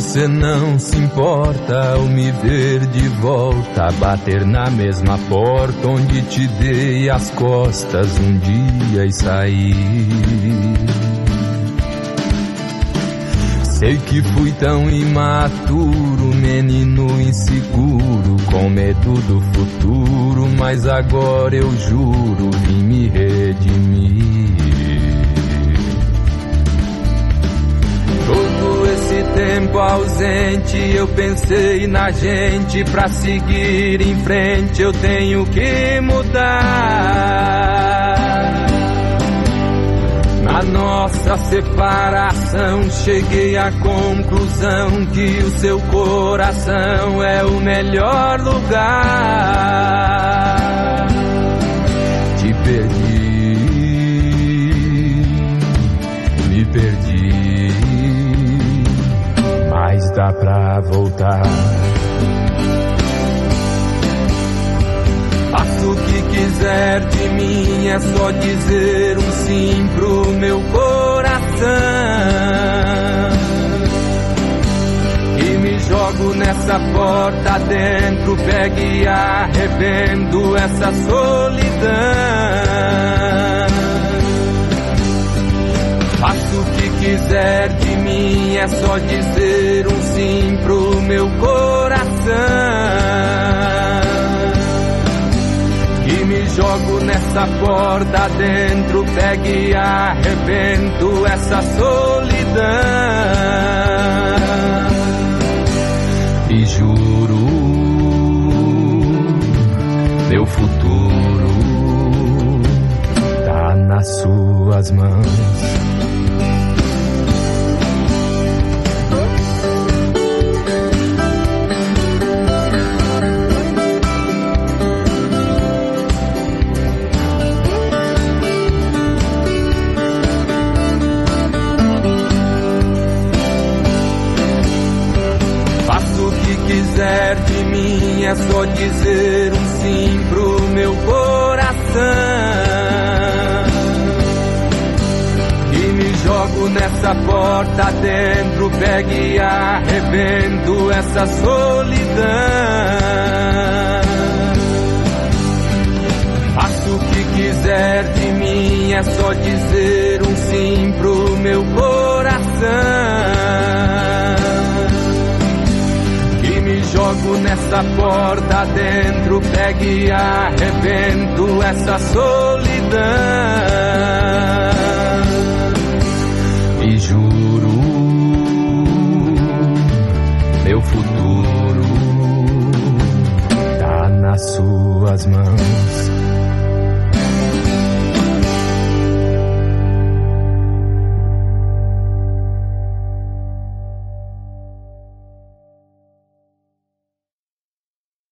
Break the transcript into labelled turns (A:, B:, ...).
A: você não se importa ao me ver de volta, bater na mesma porta onde te dei as costas um dia e sair. Sei que fui tão imaturo, menino inseguro, com medo do futuro, mas agora eu juro, vim me redimir. Todo esse tempo ausente, eu pensei na gente, pra seguir em frente eu tenho que mudar. Na nossa separação cheguei à conclusão que o seu coração é o melhor lugar. Te perdi, me perdi, mas dá pra voltar. Faça o que quiser de mim, é só dizer um sim pro meu coração. E me jogo nessa porta dentro, pego e arrebento essa solidão. Faça o que quiser de mim, é só dizer um sim pro meu coração. E me jogo nessa porta dentro, pego e arrebento essa solidão. E juro, meu futuro tá nas suas mãos. Quiser de mim, é só dizer um sim pro meu coração. E me jogo nessa porta dentro, pego e arrebento essa solidão. Faça o que quiser de mim, é só dizer um sim pro meu coração. Jogo nessa porta dentro, pego e arrebento essa solidão.